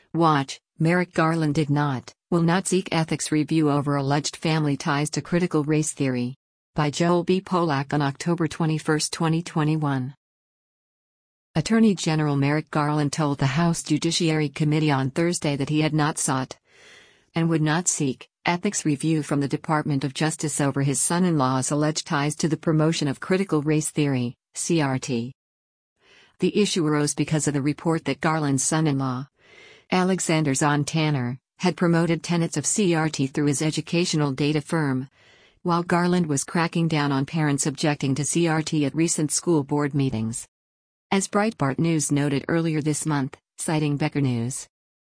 Watch, Merrick Garland will not seek ethics review over alleged family ties to critical race theory. By Joel B. Polak on October 21, 2021. Attorney General Merrick Garland told the House Judiciary Committee on Thursday that he had not sought, and would not seek, ethics review from the Department of Justice over his son-in-law's alleged ties to the promotion of critical race theory, CRT. The issue arose because of the report that Garland's son-in-law, Alexander Zahn Tanner, had promoted tenets of CRT through his educational data firm, while Garland was cracking down on parents objecting to CRT at recent school board meetings. As Breitbart News noted earlier this month, citing Becker News,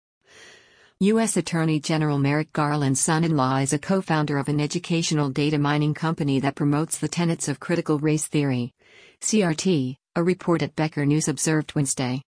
U.S. Attorney General Merrick Garland's son-in-law is a co-founder of an educational data mining company that promotes the tenets of critical race theory, CRT, a report at Becker News observed Wednesday.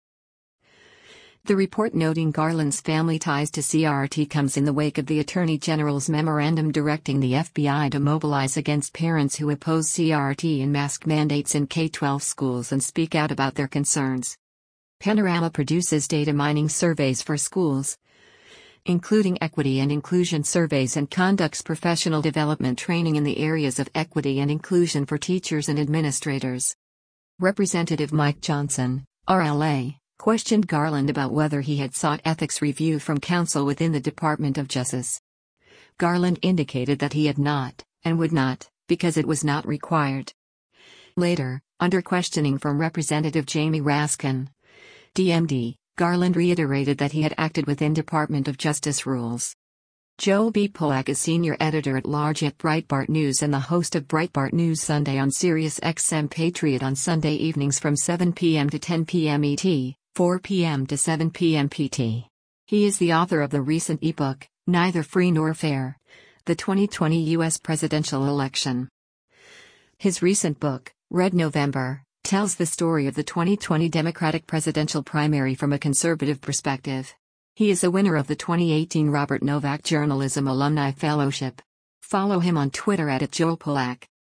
The report noting Garland's family ties to CRT comes in the wake of the Attorney General's memorandum directing the FBI to mobilize against parents who oppose CRT and mask mandates in K-12 schools and speak out about their concerns. Panorama produces data mining surveys for schools, including equity and inclusion surveys, and conducts professional development training in the areas of equity and inclusion for teachers and administrators. Representative Mike Johnson, RLA, questioned Garland about whether he had sought ethics review from counsel within the Department of Justice. Garland indicated that he had not, and would not, because it was not required. Later, under questioning from Representative Jamie Raskin, DMD, Garland reiterated that he had acted within Department of Justice rules. Joel B. Polak is senior editor-at-large at Breitbart News and the host of Breitbart News Sunday on Sirius XM Patriot on Sunday evenings from 7 p.m. to 10 p.m. ET, 4 p.m. to 7 p.m. PT. He is the author of the recent ebook, Neither Free Nor Fair: The 2020 U.S. Presidential Election. His recent book, Red November, tells the story of the 2020 Democratic presidential primary from a conservative perspective. He is a winner of the 2018 Robert Novak Journalism Alumni Fellowship. Follow him on Twitter @JoelPolak.